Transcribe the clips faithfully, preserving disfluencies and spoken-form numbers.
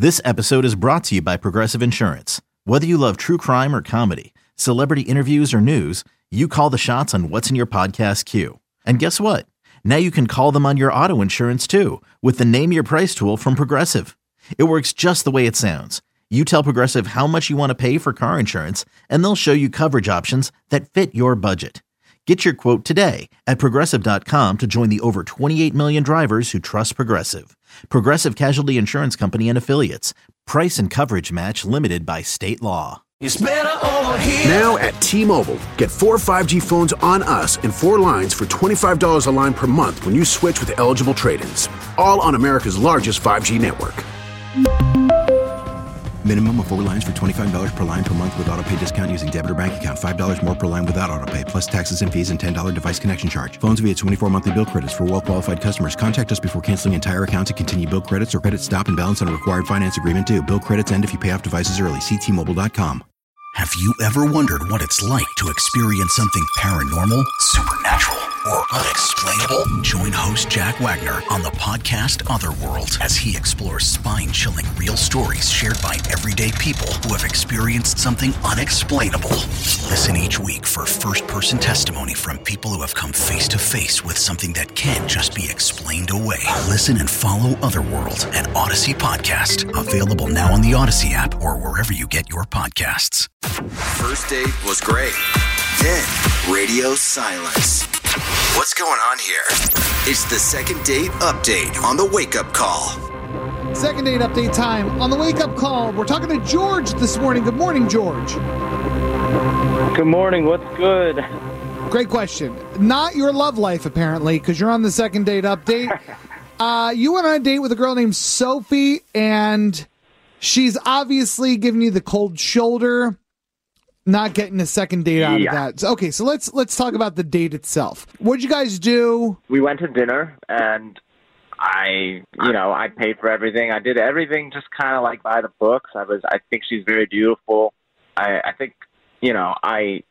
This episode is brought to you by Progressive Insurance. Whether you love true crime or comedy, celebrity interviews or news, you call the shots on what's in your podcast queue. And guess what? Now you can call them on your auto insurance too with the Name Your Price tool from Progressive. It works just the way it sounds. You tell Progressive how much you want to pay for car insurance, and they'll show you coverage options that fit your budget. Get your quote today at Progressive dot com to join the over twenty-eight million drivers who trust Progressive. Progressive Casualty Insurance Company and Affiliates. Price and coverage match limited by state law. It's better over here. Now at T-Mobile, get four five G phones on us and four lines for twenty-five dollars a line per month when you switch with eligible trade-ins. All on America's largest five G network. Minimum of four lines for twenty-five dollars per line per month with autopay discount using debit or bank account. five dollars more per line without autopay, plus taxes and fees and ten dollars device connection charge. Phones via twenty-four monthly bill credits for well-qualified customers. Contact us before canceling entire account to continue bill credits or credit stop and balance on a required finance agreement due. Bill credits end if you pay off devices early. See T Mobile dot com. Have you ever wondered what it's like to experience something paranormal, supernatural, or unexplainable? Join host Jack Wagner on the podcast Otherworld as he explores spine-chilling real stories shared by everyday people who have experienced something unexplainable. Listen each week for first-person testimony from people who have come face-to-face with something that can't just be explained away. Listen and follow Otherworld, an Odyssey podcast, available now on the Odyssey app or wherever you get your podcasts. First date was great. Then radio silence. What's going on here? It's the second date update on the Wake Up Call. Second date update time on the Wake Up Call. We're talking to George this morning. Good morning, George. Good morning. What's good? Great question. Not your love life, apparently, because you're on the second date update. uh, you went on a date with a girl named Sophie, and she's obviously giving you the cold shoulder. Not getting a second date out yeah. of that. Okay, so let's let's talk about the date itself. What'd you guys do? We went to dinner, and I, you know, I paid for everything. I did everything just kind of like by the books. I was, I think she's very beautiful. I, I think, you know, I,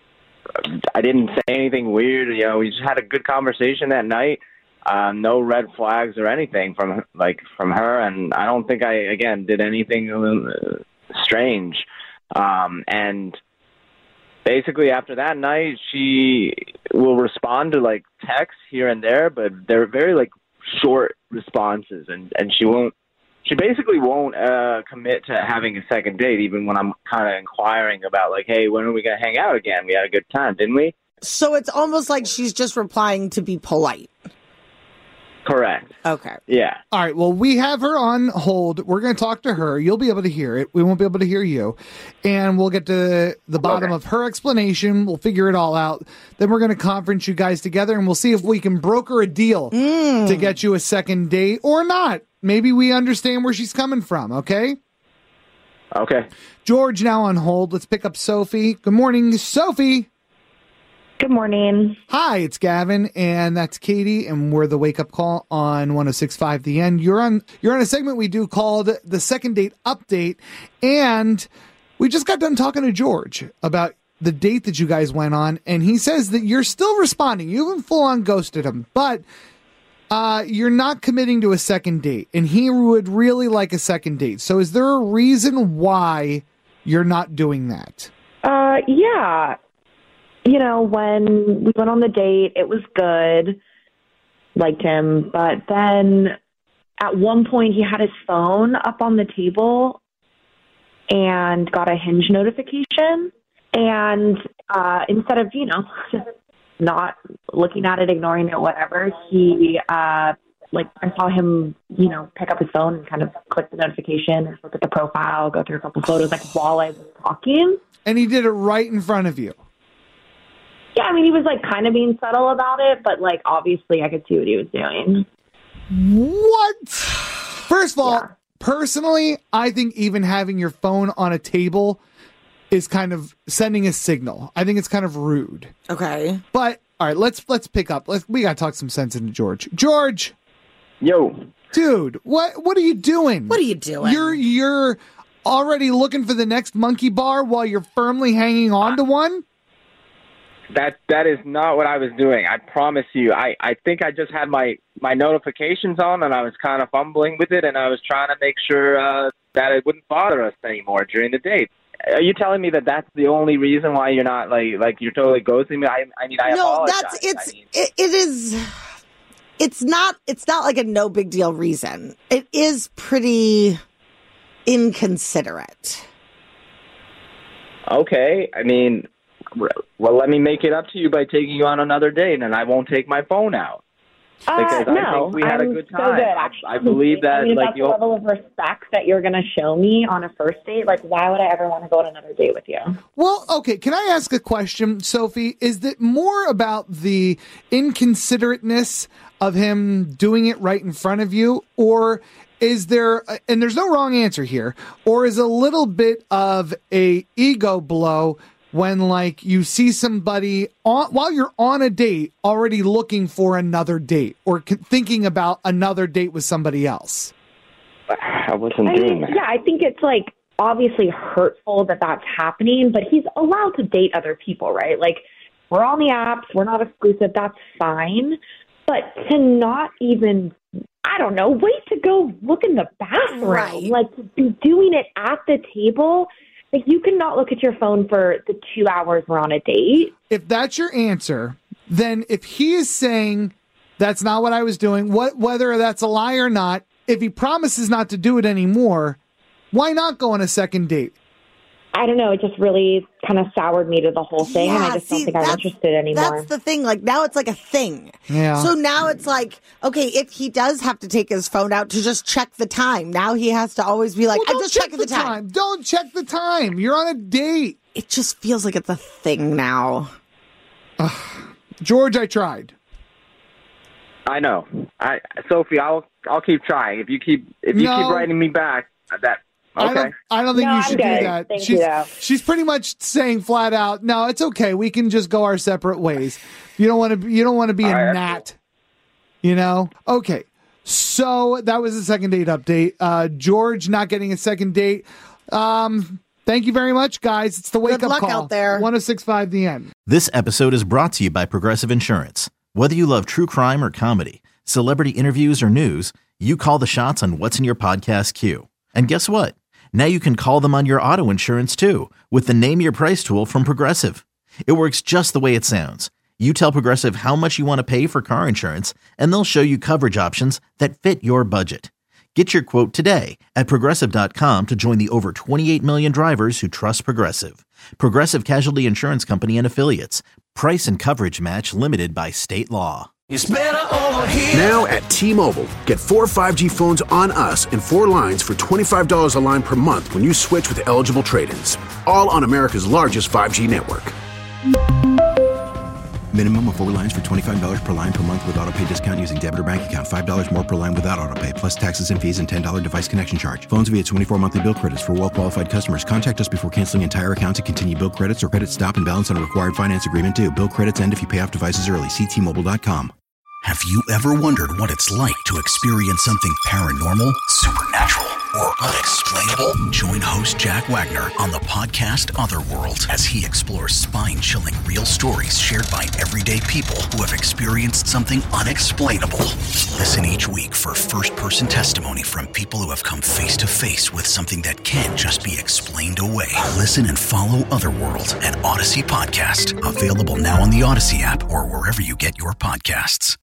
I didn't say anything weird. You know, we just had a good conversation that night. Uh, no red flags or anything from like from her, and I don't think I again did anything uh, strange. Um, and basically after that night, she will respond to like texts here and there, but they're very like short responses, and, and she won't, she basically won't, uh, commit to having a second date, even when I'm kind of inquiring about like, hey, when are we going to hang out again? We had a good time, didn't we? So it's almost like she's just replying to be polite. Correct. Okay. Yeah. All right. Well, we have her on hold. We're going to talk to her. You'll be able to hear it. We won't be able to hear you. And we'll get to the bottom okay. of her explanation. We'll figure it all out. Then we're going to conference you guys together, and we'll see if we can broker a deal mm. to get you a second date or not. Maybe we understand where she's coming from. Okay. Okay. George now on hold. Let's pick up Sophie. Good morning, Sophie. Good morning. Hi, it's Gavin, and that's Katie, and we're the Wake Up Call on one oh six point five The End. You're on you're on a segment we do called the Second Date Update, and we just got done talking to George about the date that you guys went on, and he says that you're still responding. You haven't full-on ghosted him, but uh, you're not committing to a second date, and he would really like a second date. So is there a reason why you're not doing that? Uh, yeah. You know, when we went on the date, it was good, liked him, but then at one point he had his phone up on the table and got a Hinge notification, and uh, instead of, you know, just not looking at it, ignoring it, whatever, he, uh, like, I saw him, you know, pick up his phone and kind of click the notification and look at the profile, go through a couple photos, like, while I was talking. And he did it right in front of you. Yeah, I mean, he was, like, kind of being subtle about it, but, like, obviously I could see what he was doing. What? First of all, yeah. Personally, I think even having your phone on a table is kind of sending a signal. I think it's kind of rude. Okay. But, all right, let's let's pick up. Let's, we got to talk some sense into George. George! Yo. Dude, what what are you doing? What are you doing? You're, you're already looking for the next monkey bar while you're firmly hanging on to one? That that is not what I was doing. I promise you. I, I think I just had my, my notifications on, and I was kind of fumbling with it, and I was trying to make sure uh, that it wouldn't bother us anymore during the date. Are you telling me that that's the only reason why you're not like like you're totally ghosting me? I, I mean, I no, apologize. that's it's I mean, it, it is. It's not. It's not like a no big deal reason. It is pretty inconsiderate. Okay, I mean, well, let me make it up to you by taking you on another date, and I won't take my phone out. Because uh, I no, think we had I'm a good so time. good, actually. I, I believe that, I mean, like, that's the you'll. level of respect that you're going to show me on a first date. Like, why would I ever want to go on another date with you? Well, okay. Can I ask a question, Sophie? Is it more about the inconsiderateness of him doing it right in front of you, or is there, and there's no wrong answer here, or is a little bit of a ego blow when, like, you see somebody on, while you're on a date already looking for another date or c- thinking about another date with somebody else? I wasn't I doing mean, that. yeah, I think it's like obviously hurtful that that's happening, but he's allowed to date other people, right? Like, we're on the apps, we're not exclusive, that's fine. But to not even, I don't know, wait to go look in the bathroom, Right. like to be doing it at the table. Like, you cannot look at your phone for the two hours we're on a date. If that's your answer, then if he is saying that's not what I was doing, what whether that's a lie or not, if he promises not to do it anymore, why not go on a second date? I don't know. It just really kind of soured me to the whole thing, and I Yeah, just see, don't think I'm that's- interested anymore. That's the thing. Like, now it's like a thing. Yeah. So now it's like, okay, if he does have to take his phone out to just check the time, now he has to always be like, Well, I'm don't just check checking the time. Don't check the time. You're on a date. It just feels like it's a thing now. George, I tried. I know. I Sophie, I'll I'll keep trying. If you keep if you No. keep writing me back, that I okay. don't, I don't think No, you I'm should good. do that. Thank she's, you, though. she's pretty much saying flat out, no, it's okay. We can just go our separate ways. You don't want to. You don't want to be All a right, gnat. You know. Okay. So that was the second date update. Uh, George not getting a second date. Um, thank you very much, guys. It's the wake Good up luck call. out there. one oh six point five The End. This episode is brought to you by Progressive Insurance. Whether you love true crime or comedy, celebrity interviews or news, you call the shots on what's in your podcast queue. And guess what? Now you can call them on your auto insurance too with the Name Your Price tool from Progressive. It works just the way it sounds. You tell Progressive how much you want to pay for car insurance, and they'll show you coverage options that fit your budget. Get your quote today at Progressive dot com to join the over twenty-eight million drivers who trust Progressive. Progressive Casualty Insurance Company and Affiliates. Price and coverage match limited by state law. Now at T-Mobile, get four five G phones on us and four lines for twenty-five dollars a line per month when you switch with eligible trade-ins. All on America's largest five G network. Minimum of four lines for twenty-five dollars per line per month with auto pay discount using debit or bank account. five dollars more per line without auto pay, plus taxes and fees and ten dollars device connection charge. Phones via twenty-four monthly bill credits for well-qualified customers. Contact us before canceling entire account to continue bill credits or credit stop and balance on a required finance agreement due. Bill credits end if you pay off devices early. See T Mobile dot com. Have you ever wondered what it's like to experience something paranormal, supernatural, or unexplainable? Join host Jack Wagner on the podcast Otherworld as he explores spine-chilling real stories shared by everyday people who have experienced something unexplainable. Listen each week for first-person testimony from people who have come face-to-face with something that can't just be explained away. Listen and follow Otherworld, an Odyssey podcast, available now on the Odyssey app or wherever you get your podcasts.